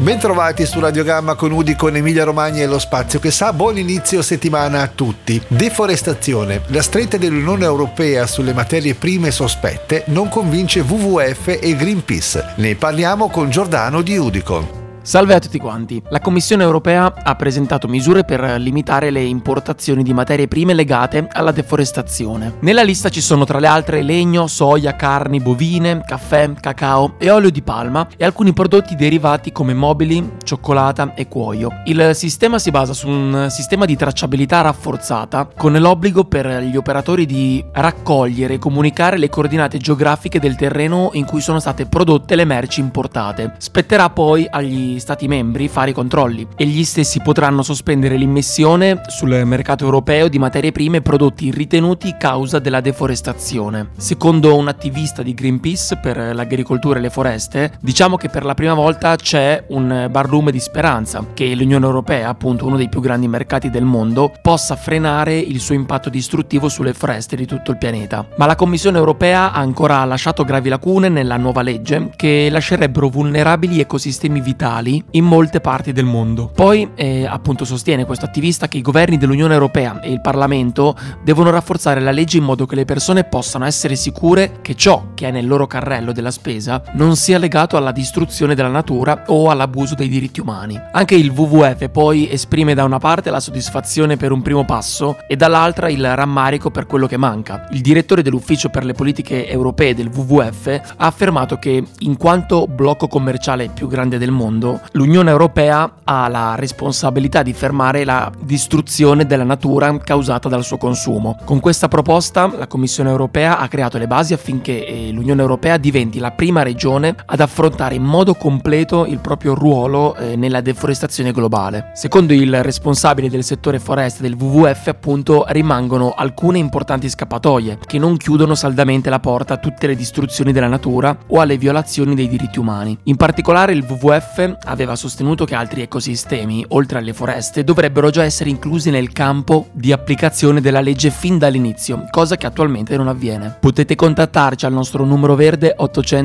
Bentrovati su Radio Gamma con Udi, con Emilia Romagna e lo spazio che sa. Buon inizio settimana a tutti. Deforestazione. La stretta dell'Unione Europea sulle materie prime sospette non convince WWF e Greenpeace. Ne parliamo con Giordano di Udicon. Salve a tutti quanti. La Commissione Europea ha presentato misure per limitare le importazioni di materie prime legate alla deforestazione. Nella lista ci sono tra le altre legno, soia, carni bovine, caffè, cacao e olio di palma e alcuni prodotti derivati come mobili, cioccolata e cuoio. Il sistema si basa su un sistema di tracciabilità rafforzata con l'obbligo per gli operatori di raccogliere e comunicare le coordinate geografiche del terreno in cui sono state prodotte le merci importate. Spetterà poi agli Stati membri fare i controlli e gli stessi potranno sospendere l'immissione sul mercato europeo di materie prime e prodotti ritenuti causa della deforestazione. Secondo un attivista di Greenpeace per l'agricoltura e le foreste, diciamo che per la prima volta c'è un barlume di speranza che l'Unione Europea, appunto uno dei più grandi mercati del mondo, possa frenare il suo impatto distruttivo sulle foreste di tutto il pianeta. Ma la Commissione Europea ha ancora lasciato gravi lacune nella nuova legge che lascerebbero vulnerabili ecosistemi vitali in molte parti del mondo. Poi appunto sostiene questo attivista che i governi dell'Unione Europea e il Parlamento devono rafforzare la legge in modo che le persone possano essere sicure che ciò che è nel loro carrello della spesa non sia legato alla distruzione della natura o all'abuso dei diritti umani. Anche il WWF poi esprime da una parte la soddisfazione per un primo passo e dall'altra il rammarico per quello che manca. Il direttore dell'ufficio per le politiche europee del WWF ha affermato che in quanto blocco commerciale più grande del mondo, l'Unione Europea ha la responsabilità di fermare la distruzione della natura causata dal suo consumo. Con questa proposta la Commissione Europea ha creato le basi affinché l'Unione Europea diventi la prima regione ad affrontare in modo completo il proprio ruolo nella deforestazione globale. Secondo il responsabile del settore foreste del WWF, appunto, rimangono alcune importanti scappatoie che non chiudono saldamente la porta a tutte le distruzioni della natura o alle violazioni dei diritti umani. In particolare il WWF aveva sostenuto che altri ecosistemi, oltre alle foreste, dovrebbero già essere inclusi nel campo di applicazione della legge fin dall'inizio, cosa che attualmente non avviene. Potete contattarci al nostro numero verde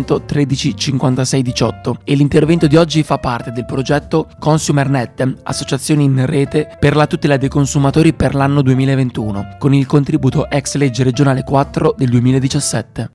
813 56 18 e l'intervento di oggi fa parte del progetto ConsumerNet, associazioni in rete per la tutela dei consumatori per l'anno 2021, con il contributo ex legge regionale 4 del 2017.